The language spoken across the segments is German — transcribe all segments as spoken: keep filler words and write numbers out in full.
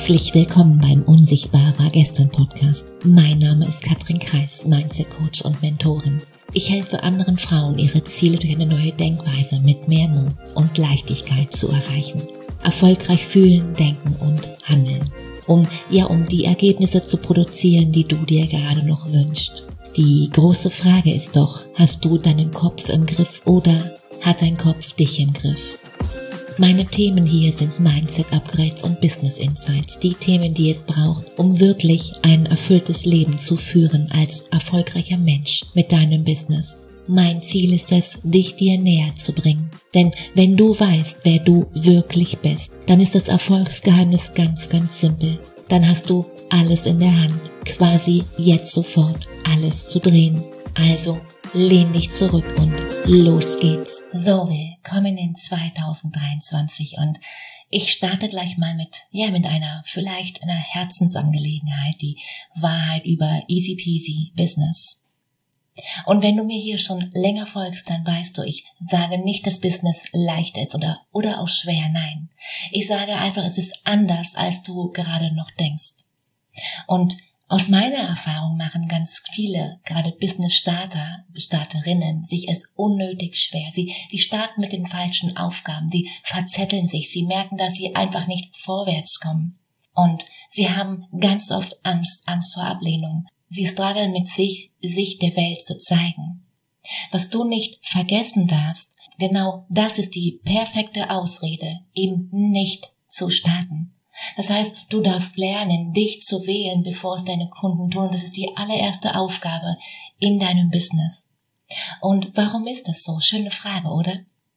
Herzlich willkommen beim Unsichtbar war gestern Podcast. Mein Name ist Katrin Kreis, Mindset Coach und Mentorin. Ich helfe anderen Frauen, ihre Ziele durch eine neue Denkweise mit mehr Mut und Leichtigkeit zu erreichen. Erfolgreich fühlen, denken und handeln. Um, ja, um die Ergebnisse zu produzieren, die du dir gerade noch wünschst. Die große Frage ist doch, hast du deinen Kopf im Griff oder hat dein Kopf dich im Griff? Meine Themen hier sind Mindset-Upgrades und Business-Insights, die Themen, die es braucht, um wirklich ein erfülltes Leben zu führen als erfolgreicher Mensch mit deinem Business. Mein Ziel ist es, dich dir näher zu bringen. Denn wenn du weißt, wer du wirklich bist, dann ist das Erfolgsgeheimnis ganz, ganz simpel. Dann hast du alles in der Hand, quasi jetzt sofort alles zu drehen. Also lehn dich zurück und los geht's. So, willkommen in zwanzig dreiundzwanzig und ich starte gleich mal mit, ja, mit einer vielleicht einer Herzensangelegenheit, die Wahrheit über Easy Peasy Business. Und wenn du mir hier schon länger folgst, dann weißt du, ich sage nicht, dass Business leicht ist oder, oder auch schwer, nein. Ich sage einfach, es ist anders, als du gerade noch denkst. Und aus meiner Erfahrung machen ganz viele, gerade Business-Starter, Starterinnen, sich es unnötig schwer. Sie, die starten mit den falschen Aufgaben, die verzetteln sich, sie merken, dass sie einfach nicht vorwärts kommen. Und sie haben ganz oft Angst, Angst vor Ablehnung. Sie strugglen mit sich, sich der Welt zu zeigen. Was du nicht vergessen darfst, genau das ist die perfekte Ausrede, eben nicht zu starten. Das heißt, du darfst lernen, dich zu wählen, bevor es deine Kunden tun. Das ist die allererste Aufgabe in deinem Business. Und warum ist das so? Schöne Frage, oder?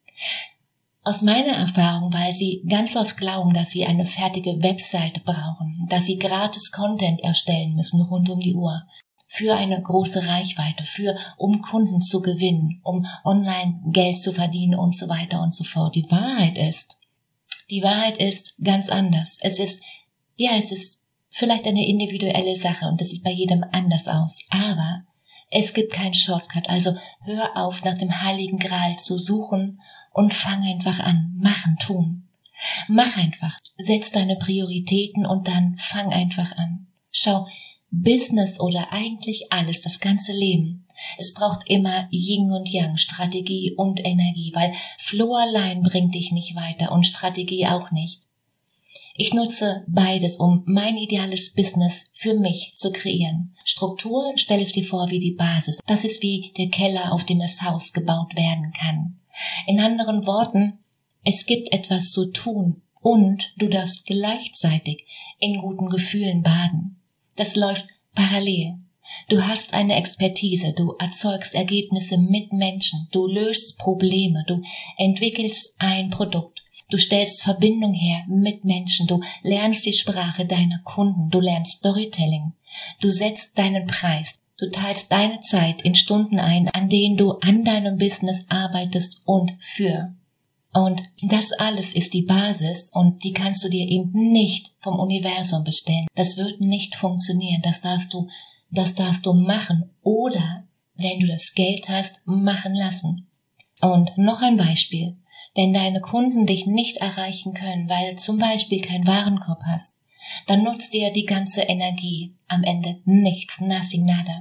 Aus meiner Erfahrung, weil sie ganz oft glauben, dass sie eine fertige Webseite brauchen, dass sie gratis Content erstellen müssen rund um die Uhr, für eine große Reichweite, für, um Kunden zu gewinnen, um online Geld zu verdienen und so weiter und so fort. Die Wahrheit ist, Die Wahrheit ist ganz anders. Es ist, ja, es ist vielleicht eine individuelle Sache und das sieht bei jedem anders aus. Aber es gibt keinen Shortcut. Also hör auf, nach dem Heiligen Gral zu suchen und fang einfach an. Machen, tun. Mach einfach. Setz deine Prioritäten und dann fang einfach an. Schau, Business oder eigentlich alles, das ganze Leben. Es braucht immer Yin und Yang, Strategie und Energie, weil Flow allein bringt dich nicht weiter und Strategie auch nicht. Ich nutze beides, um mein ideales Business für mich zu kreieren. Struktur stelle ich dir vor wie die Basis. Das ist wie der Keller, auf dem das Haus gebaut werden kann. In anderen Worten, es gibt etwas zu tun und du darfst gleichzeitig in guten Gefühlen baden. Das läuft parallel. Du hast eine Expertise, du erzeugst Ergebnisse mit Menschen, du löst Probleme, du entwickelst ein Produkt, du stellst Verbindung her mit Menschen, du lernst die Sprache deiner Kunden, du lernst Storytelling, du setzt deinen Preis, du teilst deine Zeit in Stunden ein, an denen du an deinem Business arbeitest und für. Und das alles ist die Basis und die kannst du dir eben nicht vom Universum bestellen. Das wird nicht funktionieren, das darfst du Das darfst du machen oder, wenn du das Geld hast, machen lassen. Und noch ein Beispiel. Wenn deine Kunden dich nicht erreichen können, weil du zum Beispiel keinen Warenkorb hast, dann nutzt dir die ganze Energie am Ende nichts, nothing, nada.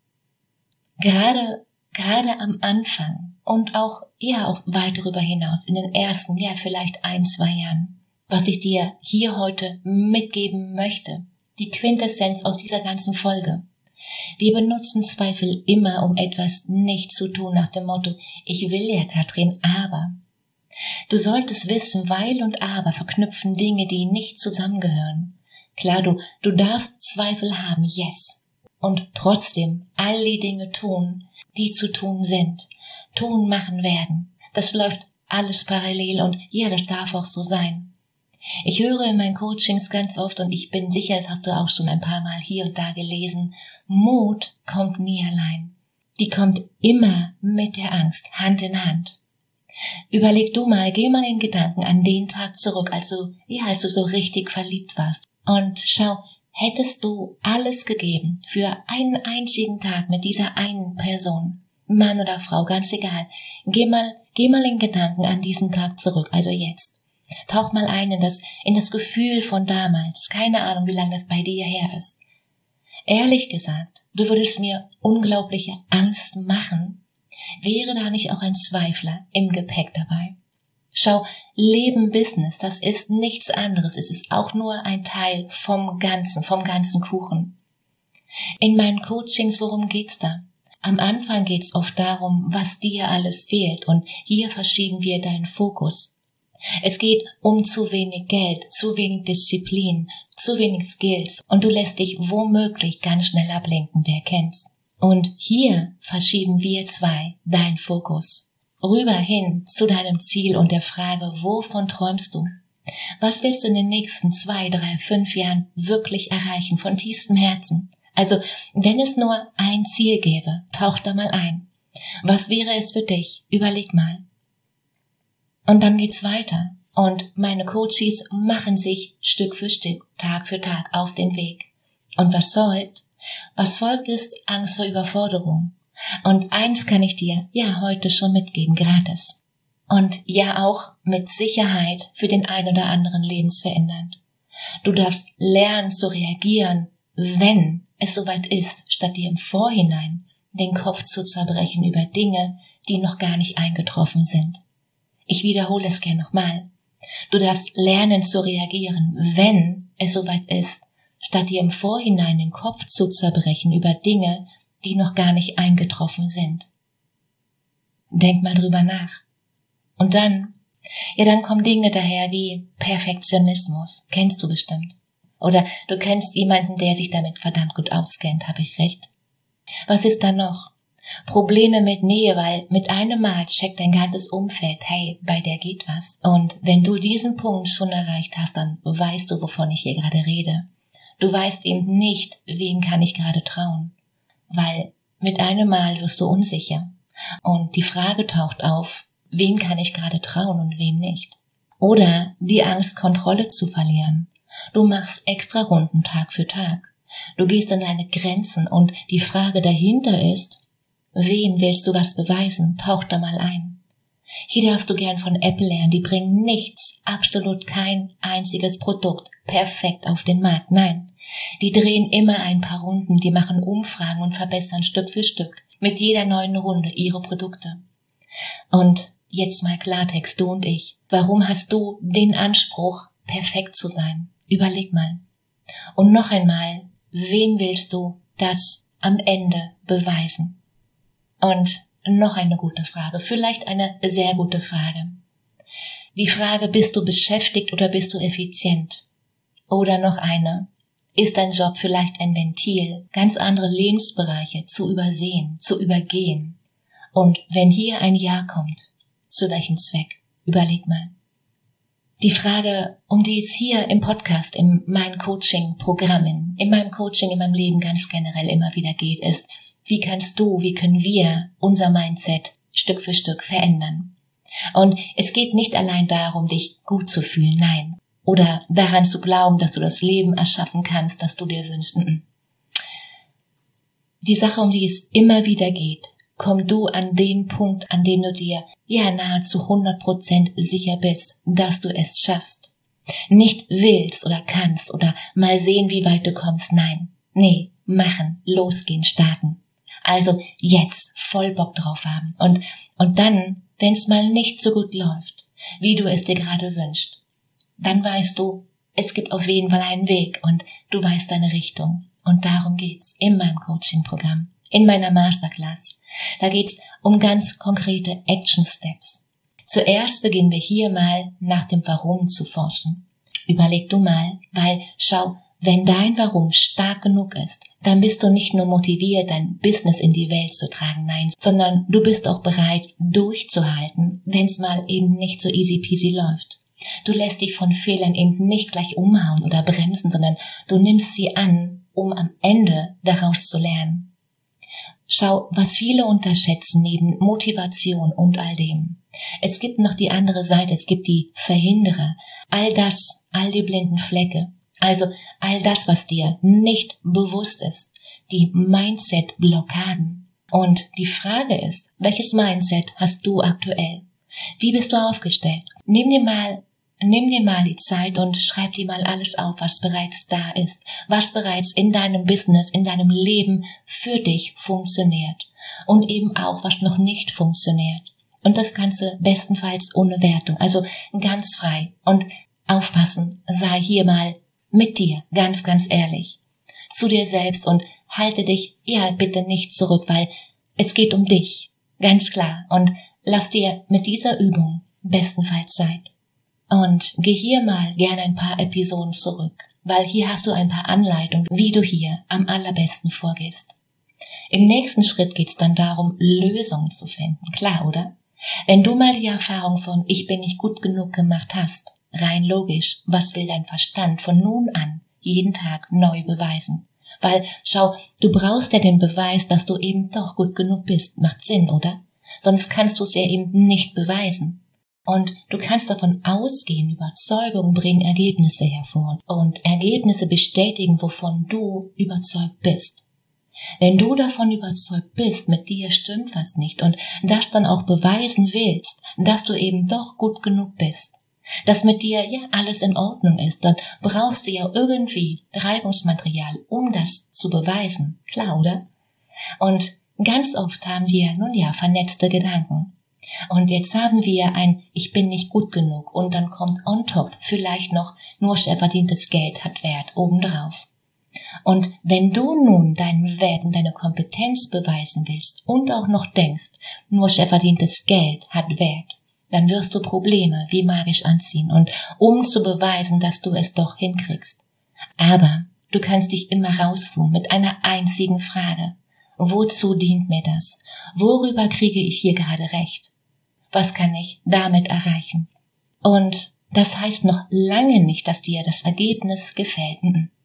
Gerade, gerade am Anfang und auch, ja, auch weit darüber hinaus, in den ersten, ja, vielleicht ein, zwei Jahren, was ich dir hier heute mitgeben möchte, die Quintessenz aus dieser ganzen Folge. Wir benutzen Zweifel immer, um etwas nicht zu tun, nach dem Motto, ich will ja, Katrin, aber. Du solltest wissen, weil und aber verknüpfen Dinge, die nicht zusammengehören. Klar, du, du darfst Zweifel haben, yes. Und trotzdem all die Dinge tun, die zu tun sind, tun, machen werden. Das läuft alles parallel und ja, das darf auch so sein. Ich höre in meinen Coachings ganz oft und ich bin sicher, das hast du auch schon ein paar Mal hier und da gelesen, Mut kommt nie allein. Die kommt immer mit der Angst, Hand in Hand. Überleg du mal, geh mal in Gedanken an den Tag zurück, als du, ja, als du so richtig verliebt warst. Und schau, hättest du alles gegeben für einen einzigen Tag mit dieser einen Person, Mann oder Frau, ganz egal, geh mal, geh mal in Gedanken an diesen Tag zurück, also jetzt. Tauch mal ein in das, in das Gefühl von damals. Keine Ahnung, wie lange das bei dir her ist. Ehrlich gesagt, du würdest mir unglaubliche Angst machen, wäre da nicht auch ein Zweifler im Gepäck dabei. Schau, Leben, Business, das ist nichts anderes. Es ist auch nur ein Teil vom Ganzen, vom ganzen Kuchen. In meinen Coachings, worum geht's da? Am Anfang geht's oft darum, was dir alles fehlt, und hier verschieben wir deinen Fokus. Es geht um zu wenig Geld, zu wenig Disziplin, zu wenig Skills, und du lässt dich womöglich ganz schnell ablenken, wer kennt's. Und hier verschieben wir zwei deinen Fokus rüber hin zu deinem Ziel und der Frage, wovon träumst du? Was willst du in den nächsten zwei, drei, fünf Jahren wirklich erreichen, von tiefstem Herzen? Also, wenn es nur ein Ziel gäbe, tauch da mal ein. Was wäre es für dich? Überleg mal. Und dann geht's weiter. Und meine Coaches machen sich Stück für Stück, Tag für Tag auf den Weg. Und was folgt? Was folgt ist Angst vor Überforderung. Und eins kann ich dir ja heute schon mitgeben, gratis. Und ja auch mit Sicherheit für den ein oder anderen lebensverändernd. Du darfst lernen zu reagieren, wenn es soweit ist, statt dir im Vorhinein den Kopf zu zerbrechen über Dinge, die noch gar nicht eingetroffen sind. Ich wiederhole es gern nochmal. Du darfst lernen zu reagieren, wenn es soweit ist, statt dir im Vorhinein den Kopf zu zerbrechen über Dinge, die noch gar nicht eingetroffen sind. Denk mal drüber nach. Und dann, ja dann kommen Dinge daher wie Perfektionismus, kennst du bestimmt. Oder du kennst jemanden, der sich damit verdammt gut auskennt, habe ich recht? Was ist da noch? Probleme mit Nähe, weil mit einem Mal checkt dein ganzes Umfeld, hey, bei der geht was. Und wenn du diesen Punkt schon erreicht hast, dann weißt du, wovon ich hier gerade rede. Du weißt eben nicht, wem kann ich gerade trauen. Weil mit einem Mal wirst du unsicher. Und die Frage taucht auf, wem kann ich gerade trauen und wem nicht? Oder die Angst, Kontrolle zu verlieren. Du machst extra Runden Tag für Tag. Du gehst an deine Grenzen und die Frage dahinter ist, wem willst du was beweisen? Tauch da mal ein. Hier darfst du gern von Apple lernen. Die bringen nichts, absolut kein einziges Produkt perfekt auf den Markt. Nein, die drehen immer ein paar Runden, die machen Umfragen und verbessern Stück für Stück mit jeder neuen Runde ihre Produkte. Und jetzt mal Klartext, du und ich. Warum hast du den Anspruch, perfekt zu sein? Überleg mal. Und noch einmal, wem willst du das am Ende beweisen? Und noch eine gute Frage, vielleicht eine sehr gute Frage. Die Frage, bist du beschäftigt oder bist du effizient? Oder noch eine, ist dein Job vielleicht ein Ventil, ganz andere Lebensbereiche zu übersehen, zu übergehen? Und wenn hier ein Ja kommt, zu welchem Zweck? Überleg mal. Die Frage, um die es hier im Podcast, in meinen Coaching-Programmen, in meinem Coaching, in meinem Leben ganz generell immer wieder geht, ist, wie kannst du, wie können wir unser Mindset Stück für Stück verändern? Und es geht nicht allein darum, dich gut zu fühlen, nein. Oder daran zu glauben, dass du das Leben erschaffen kannst, das du dir wünschst. Die Sache, um die es immer wieder geht, komm du an den Punkt, an dem du dir ja nahezu hundert Prozent sicher bist, dass du es schaffst. Nicht willst oder kannst oder mal sehen, wie weit du kommst, nein. Nee, machen, losgehen, starten. Also jetzt voll Bock drauf haben. Und, und dann, wenn es mal nicht so gut läuft, wie du es dir gerade wünschst, dann weißt du, es gibt auf jeden Fall einen Weg und du weißt deine Richtung. Und darum geht's in meinem Coaching-Programm, in meiner Masterclass. Da geht's um ganz konkrete Action Steps. Zuerst beginnen wir hier mal nach dem Warum zu forschen. Überleg du mal, weil schau, wenn dein Warum stark genug ist, dann bist du nicht nur motiviert, dein Business in die Welt zu tragen, nein, sondern du bist auch bereit, durchzuhalten, wenn es mal eben nicht so easy peasy läuft. Du lässt dich von Fehlern eben nicht gleich umhauen oder bremsen, sondern du nimmst sie an, um am Ende daraus zu lernen. Schau, was viele unterschätzen neben Motivation und all dem. Es gibt noch die andere Seite, es gibt die Verhinderer. All das, all die blinden Flecke. Also all das, was dir nicht bewusst ist. Die Mindset-Blockaden. Und die Frage ist, welches Mindset hast du aktuell? Wie bist du aufgestellt? Nimm dir mal nimm dir mal die Zeit und schreib dir mal alles auf, was bereits da ist, was bereits in deinem Business, in deinem Leben für dich funktioniert und eben auch, was noch nicht funktioniert. Und das Ganze bestenfalls ohne Wertung, also ganz frei. Und aufpassen, sei hier mal mit dir, ganz, ganz ehrlich, zu dir selbst und halte dich, ja, bitte nicht zurück, weil es geht um dich, ganz klar. Und lass dir mit dieser Übung bestenfalls Zeit. Und geh hier mal gerne ein paar Episoden zurück, weil hier hast du ein paar Anleitungen, wie du hier am allerbesten vorgehst. Im nächsten Schritt geht's dann darum, Lösungen zu finden, klar, oder? Wenn du mal die Erfahrung von ich bin nicht gut genug gemacht hast, rein logisch, was will dein Verstand von nun an jeden Tag neu beweisen? Weil, schau, du brauchst ja den Beweis, dass du eben doch gut genug bist, macht Sinn, oder? Sonst kannst du es ja eben nicht beweisen. Und du kannst davon ausgehen, Überzeugung bringen Ergebnisse hervor und Ergebnisse bestätigen, wovon du überzeugt bist. Wenn du davon überzeugt bist, mit dir stimmt was nicht und das dann auch beweisen willst, dass du eben doch gut genug bist, dass mit dir ja alles in Ordnung ist, dann brauchst du ja irgendwie Reibungsmaterial, um das zu beweisen. Klar, oder? Und ganz oft haben wir, nun ja, vernetzte Gedanken. Und jetzt haben wir ein Ich bin nicht gut genug und dann kommt on top vielleicht noch nur schwer verdientes Geld hat Wert obendrauf. Und wenn du nun deinen Wert und deine Kompetenz beweisen willst und auch noch denkst, nur schwer verdientes Geld hat Wert, dann wirst du Probleme wie magisch anziehen und um zu beweisen, dass du es doch hinkriegst. Aber du kannst dich immer rauszoomen mit einer einzigen Frage. Wozu dient mir das? Worüber kriege ich hier gerade recht? Was kann ich damit erreichen? Und das heißt noch lange nicht, dass dir das Ergebnis gefällt.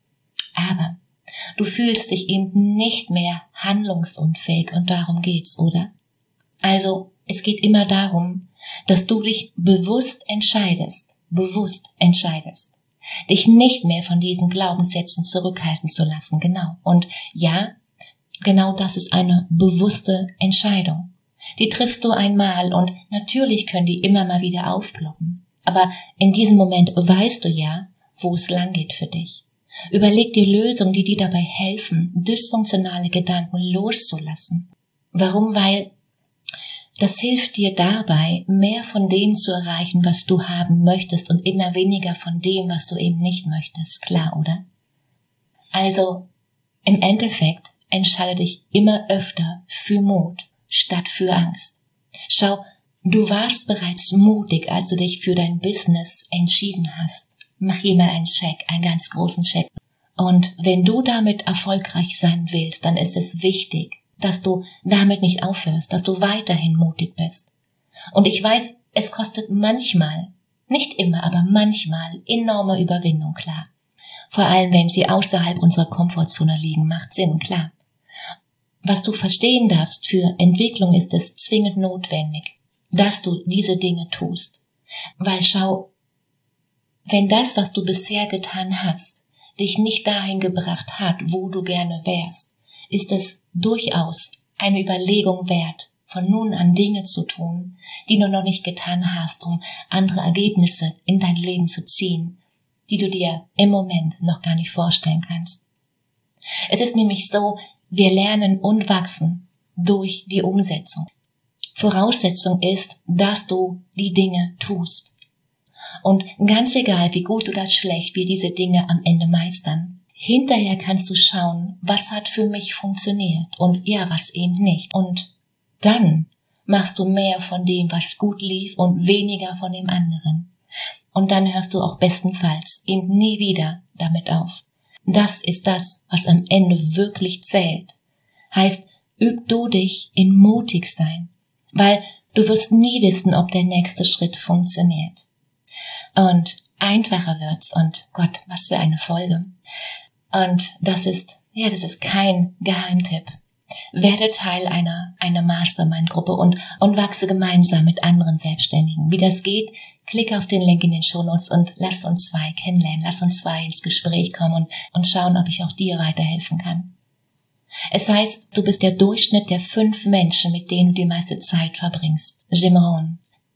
Aber du fühlst dich eben nicht mehr handlungsunfähig und darum geht's, oder? Also, es geht immer darum, dass du dich bewusst entscheidest, bewusst entscheidest, dich nicht mehr von diesen Glaubenssätzen zurückhalten zu lassen, genau. Und ja, genau das ist eine bewusste Entscheidung. Die triffst du einmal und natürlich können die immer mal wieder aufploppen. Aber in diesem Moment weißt du ja, wo es lang geht für dich. Überleg dir Lösungen, die dir dabei helfen, dysfunktionale Gedanken loszulassen. Warum? Weil das hilft dir dabei, mehr von dem zu erreichen, was du haben möchtest und immer weniger von dem, was du eben nicht möchtest. Klar, oder? Also, im Endeffekt entscheide dich immer öfter für Mut statt für Angst. Schau, du warst bereits mutig, als du dich für dein Business entschieden hast. Mach hier mal einen Check, einen ganz großen Check. Und wenn du damit erfolgreich sein willst, dann ist es wichtig, dass du damit nicht aufhörst, dass du weiterhin mutig bist. Und ich weiß, es kostet manchmal, nicht immer, aber manchmal enorme Überwindung, klar. Vor allem, wenn sie außerhalb unserer Komfortzone liegen, macht Sinn, klar. Was du verstehen darfst, für Entwicklung ist es zwingend notwendig, dass du diese Dinge tust. Weil schau, wenn das, was du bisher getan hast, dich nicht dahin gebracht hat, wo du gerne wärst, ist es durchaus eine Überlegung wert, von nun an Dinge zu tun, die du noch nicht getan hast, um andere Ergebnisse in dein Leben zu ziehen, die du dir im Moment noch gar nicht vorstellen kannst. Es ist nämlich so, wir lernen und wachsen durch die Umsetzung. Voraussetzung ist, dass du die Dinge tust. Und ganz egal, wie gut oder schlecht wir diese Dinge am Ende meistern, hinterher kannst du schauen, was hat für mich funktioniert und ja, was eben nicht. Und dann machst du mehr von dem, was gut lief und weniger von dem anderen. Und dann hörst du auch bestenfalls eben nie wieder damit auf. Das ist das, was am Ende wirklich zählt. Heißt, üb du dich in mutig sein, weil du wirst nie wissen, ob der nächste Schritt funktioniert. Und einfacher wird's und Gott, was für eine Folge. Und das ist, ja, das ist kein Geheimtipp. Werde Teil einer, einer Mastermind-Gruppe und, und wachse gemeinsam mit anderen Selbstständigen. Wie das geht, klick auf den Link in den Shownotes und lass uns zwei kennenlernen, lass uns zwei ins Gespräch kommen und, und schauen, ob ich auch dir weiterhelfen kann. Es heißt, du bist der Durchschnitt der fünf Menschen, mit denen du die meiste Zeit verbringst. Jim Rohn.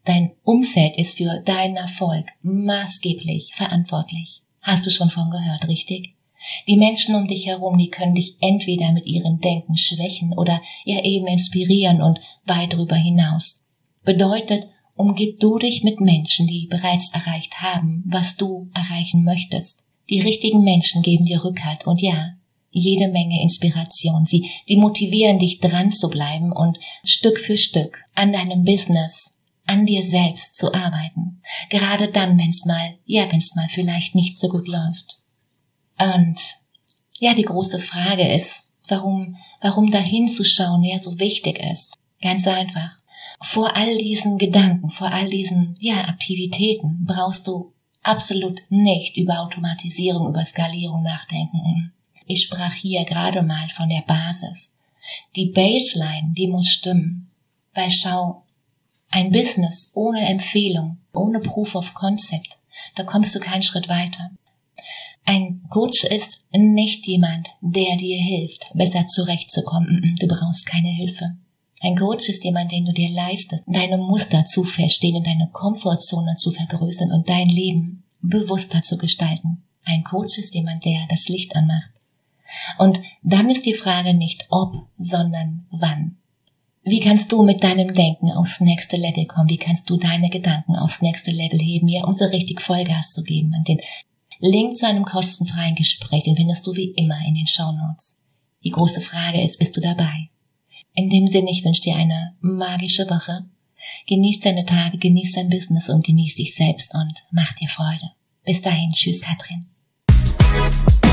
Dein Umfeld ist für deinen Erfolg maßgeblich verantwortlich. Hast du schon von gehört, richtig? Die Menschen um dich herum, die können dich entweder mit ihrem Denken schwächen oder ja eben inspirieren und weit darüber hinaus. Bedeutet, umgib du dich mit Menschen, die bereits erreicht haben, was du erreichen möchtest. Die richtigen Menschen geben dir Rückhalt und ja, jede Menge Inspiration. Sie, sie motivieren dich dran zu bleiben und Stück für Stück an deinem Business, an dir selbst zu arbeiten. Gerade dann, wenn es mal, ja, wenn es mal vielleicht nicht so gut läuft. Und ja, die große Frage ist, warum, warum da hinzuschauen ja so wichtig ist. Ganz einfach. Vor all diesen Gedanken, vor all diesen, ja, Aktivitäten brauchst du absolut nicht über Automatisierung, über Skalierung nachdenken. Ich sprach hier gerade mal von der Basis. Die Baseline, die muss stimmen. Weil schau, ein Business ohne Empfehlung, ohne Proof of Concept, da kommst du keinen Schritt weiter. Ein Coach ist nicht jemand, der dir hilft, besser zurechtzukommen. Du brauchst keine Hilfe. Ein Coach ist jemand, den du dir leistest, deine Muster zu verstehen und deine Komfortzone zu vergrößern und dein Leben bewusster zu gestalten. Ein Coach ist jemand, der das Licht anmacht. Und dann ist die Frage nicht ob, sondern wann. Wie kannst du mit deinem Denken aufs nächste Level kommen? Wie kannst du deine Gedanken aufs nächste Level heben, ja, um so richtig Vollgas zu geben? Und den Link zu einem kostenfreien Gespräch, den findest du wie immer in den Shownotes. Die große Frage ist, bist du dabei? In dem Sinne, ich wünsche dir eine magische Woche. Genieß deine Tage, genieß dein Business und genieß dich selbst und mach dir Freude. Bis dahin, tschüss Katrin.